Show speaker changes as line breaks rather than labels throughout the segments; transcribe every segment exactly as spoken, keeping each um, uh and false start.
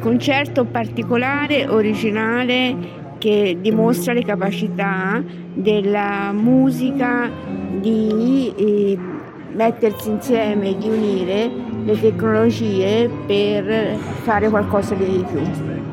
concerto particolare, originale, che dimostra le capacità della musica di eh, mettersi insieme, di unire le tecnologie per fare qualcosa di più.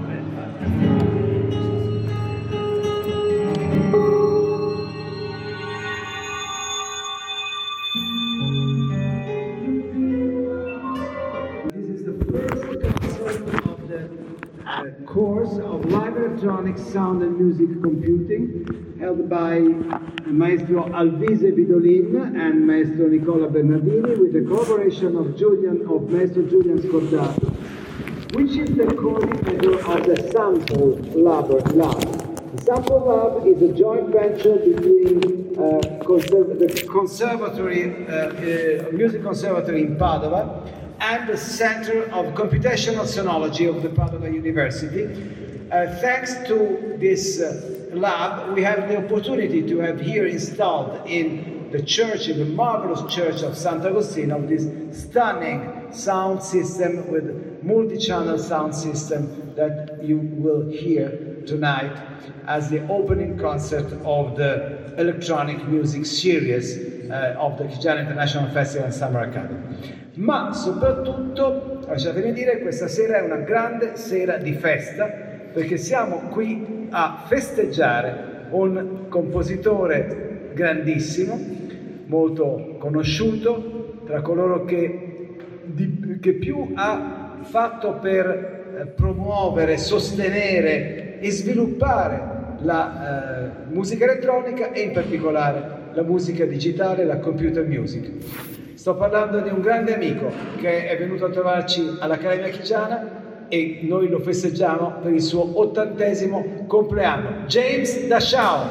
Course of Live Electronic Sound and Music Computing held by Maestro Alvise Vidolin and Maestro Nicola Bernardini with the collaboration of Julian of Maestro Julian Scordato, which is the coordinator of the Sample Lab. Lab. The Sample Lab is a joint venture between uh, conserv the Conservatory, uh, uh, Music Conservatory in Padova and the Center of Computational Sonology of the Padova University. Uh, thanks to this uh, lab, we have the opportunity to have here installed in the church, in the marvelous church of Sant'Agostino, this stunning sound system with multi-channel sound system that you will hear tonight as the opening concert of the electronic music series uh, of the Chigiana International Festival and Summer Academy. Ma soprattutto, lasciatemi dire, questa sera è una grande sera di festa, perché siamo qui a festeggiare un compositore grandissimo, molto conosciuto, tra coloro che, di, che più ha fatto per promuovere, sostenere e sviluppare la eh, musica elettronica e in particolare la musica digitale, la computer music. Sto parlando di un grande amico che è venuto a trovarci all'Accademia Chigiana e noi lo festeggiamo per il suo ottantesimo compleanno. James Dachau.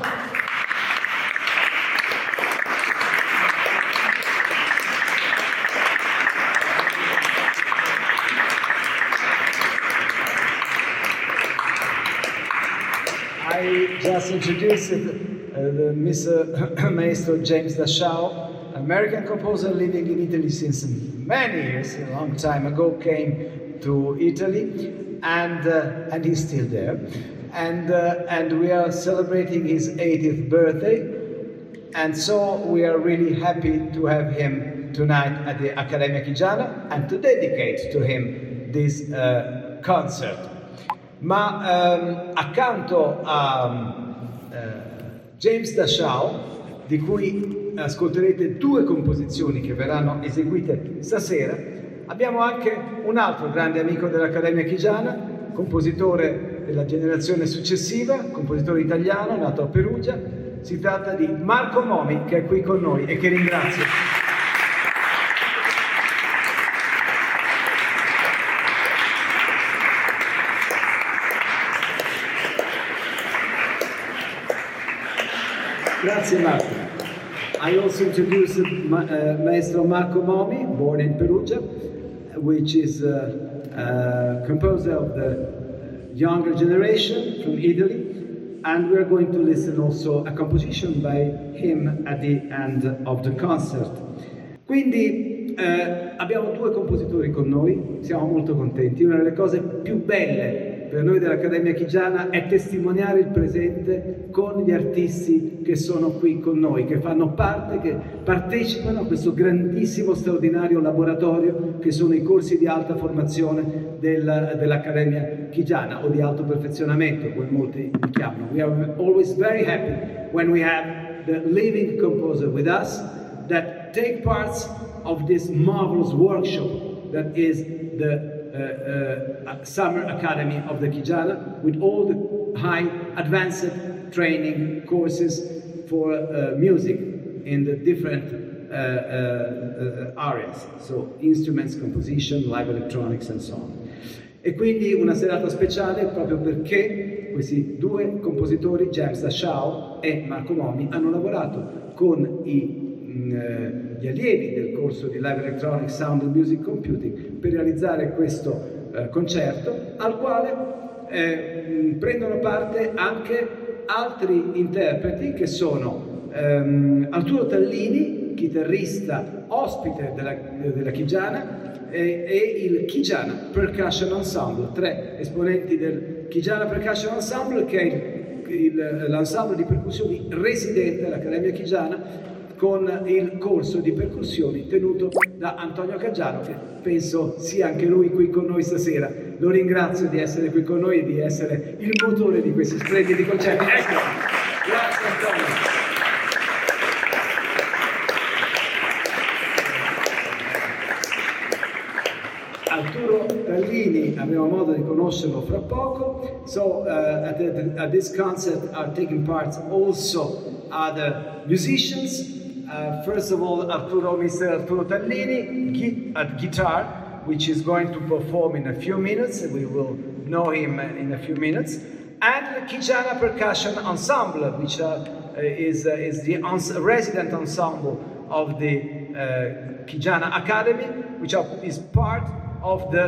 I just introduced uh, the Mister Maestro James Dachau, American composer living in Italy since many years, a long time ago, came to Italy, and uh, and he's still there, and uh, and we are celebrating his eightieth birthday, and so we are really happy to have him tonight at the Accademia Chigiana and to dedicate to him this uh, concert. Ma um, accanto a uh, James Dachau, di cui ascolterete due composizioni che verranno eseguite stasera, abbiamo anche un altro grande amico dell'Accademia Chigiana, compositore della generazione successiva, compositore italiano nato a Perugia. Si tratta di Marco Momi, che è qui con noi e che ringrazio. Grazie Marco. I also introduced Ma uh, Maestro Marco Momi, born in Perugia, which is a uh, uh, composer of the younger generation from Italy, and we are going to listen also a composition by him at the end of the concert. Quindi eh, abbiamo due compositori con noi, siamo molto contenti. Una delle cose più belle per noi dell'Accademia Chigiana è testimoniare il presente con gli artisti che sono qui con noi, che fanno parte, che partecipano a questo grandissimo, straordinario laboratorio che sono i corsi di alta formazione del, dell'Accademia Chigiana o di alto perfezionamento, come molti li chiamano. We are always very happy when we have the living composer with us that take parts of this marvelous workshop that is the Uh, uh, Summer Academy of the Chigiana, with all the high advanced training courses for uh, music in the different uh, uh, uh, areas, so instruments, composition, live electronics and so on. E quindi una serata speciale proprio perché questi due compositori, James Dachau e Marco Momi, hanno lavorato con i gli allievi del corso di Live Electronic Sound and Music Computing per realizzare questo eh, concerto, al quale eh, prendono parte anche altri interpreti che sono ehm, Arturo Tallini, chitarrista ospite della, della Chigiana, e, e il Kijana Percussion Ensemble, tre esponenti del Kijana Percussion Ensemble, che è il, il, l'ensemble di percussioni residente all'Accademia Kijana, con il corso di percussioni tenuto da Antonio Caggiano, che penso sia anche lui qui con noi stasera. Lo ringrazio di essere qui con noi e di essere il motore di questi splendidi concerti. Ecco, grazie Antonio. Arturo Tallini avremo modo di conoscerlo fra poco. So uh, at, the, at this concert are taking part also other musicians. Uh, first of all, Arturo, Mister Arturo Tallini gui at guitar, which is going to perform in a few minutes. We will know him in a few minutes. And the Kijana Percussion Ensemble, which uh, is, uh, is the ens resident ensemble of the uh, Kijana Academy, which are, is part of the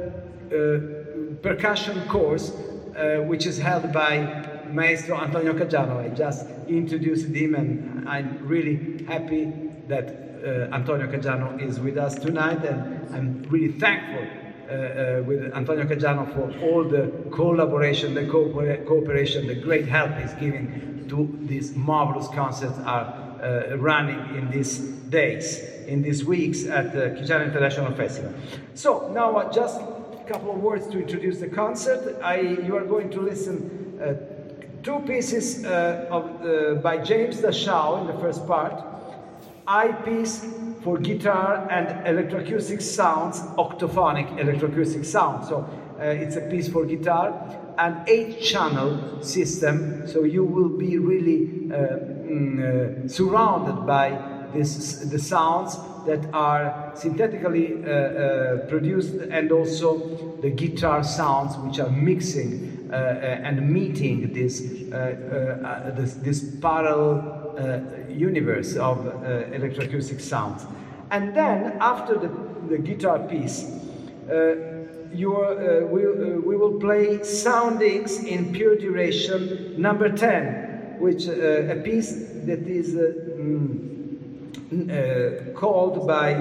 uh, percussion course, uh, which is held by Maestro Antonio Caggiano. I just introduced him, and I'm really happy that uh, Antonio Caggiano is with us tonight, and I'm really thankful uh, uh, with Antonio Caggiano for all the collaboration, the cooper cooperation, the great help he's giving to these marvelous concerts are uh, running in these days, in these weeks at the Kijana International Festival. So now uh, just a couple of words to introduce the concert. I, you are going to listen uh, two pieces uh, of, uh, by James Dachau in the first part, I-piece for guitar and electroacoustic sounds, octophonic electroacoustic sound. So uh, it's a piece for guitar, an eight-channel system, so you will be really uh, mm, uh, surrounded by this, the sounds that are synthetically uh, uh, produced, and also the guitar sounds which are mixing Uh, uh, and meeting this, uh, uh, uh, this, this parallel uh, universe of uh, electroacoustic sounds. And then, after the, the guitar piece, uh, you are, uh, we, uh, we will play Soundings in Pure Duration number ten, which uh, a piece that is uh, mm, uh, called by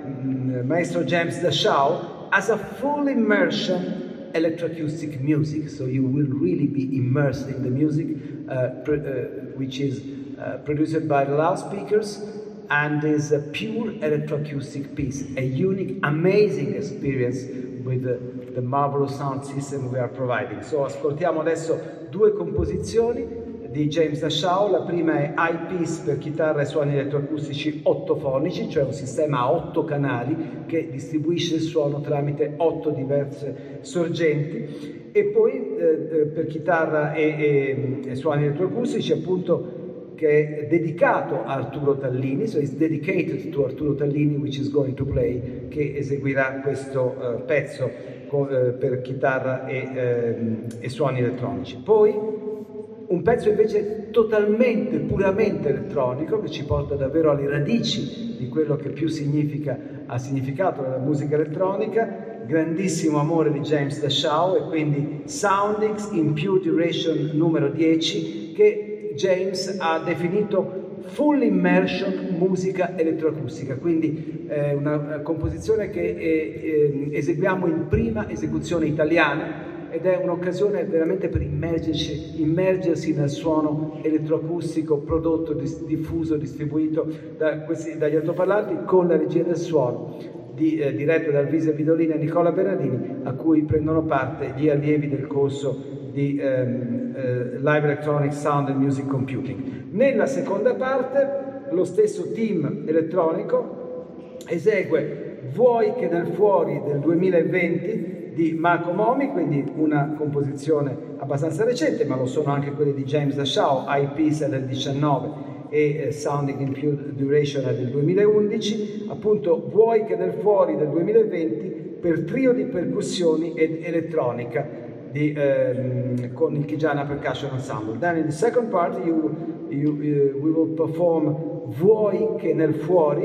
mm, Maestro James Dachau as a full immersion electroacoustic music, so you will really be immersed in the music, uh, pr uh, which is uh, produced by the loudspeakers, and is a pure electroacoustic piece, a unique, amazing experience with the, the marvelous sound system we are providing. So ascoltiamo adesso due composizioni di James Dachau. La prima è I-piece per chitarra e suoni elettroacustici ottofonici, cioè un sistema a otto canali che distribuisce il suono tramite otto diverse sorgenti, e poi eh, per chitarra e, e, e suoni elettroacustici, appunto, che è dedicato a Arturo Tallini, so it's dedicated to Arturo Tallini, which is going to play, che eseguirà questo uh, pezzo con, uh, per chitarra e, uh, e suoni elettronici. Poi un pezzo invece totalmente, puramente elettronico, che ci porta davvero alle radici di quello che più significa, ha significato nella musica elettronica, grandissimo amore di James Dachau, e quindi Soundings in Pure Duration numero dieci, che James ha definito full immersion musica elettroacustica, quindi eh, una composizione che eh, eh, eseguiamo in prima esecuzione italiana, ed è un'occasione veramente per immergersi, immergersi nel suono elettroacustico prodotto, diffuso, distribuito da questi, dagli altoparlanti, con la regia del suono di, eh, diretta da Alvise Vidolin e Nicola Bernardini, a cui prendono parte gli allievi del corso di ehm, eh, Live Electronic Sound and Music Computing. Nella seconda parte lo stesso team elettronico esegue Vuoi che nel fuori del duemilaventi di Marco Momi, quindi una composizione abbastanza recente, ma lo sono anche quelle di James Dachau, I-piece del diciannove e eh, Sounding in Pure Duration del duemilaundici, appunto Vuoi che nel fuori del duemilaventi per trio di percussioni ed elettronica di, ehm, con il Kijana Percussion Ensemble. Then in the second part you, you, uh, we will perform Vuoi che nel fuori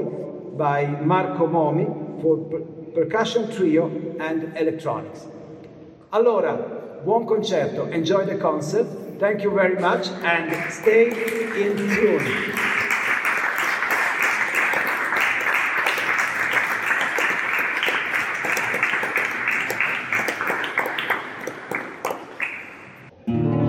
by Marco Momi for per percussion trio and electronics. Allora, buon concerto, enjoy the concert, thank you very much, and stay in tune. Thank you.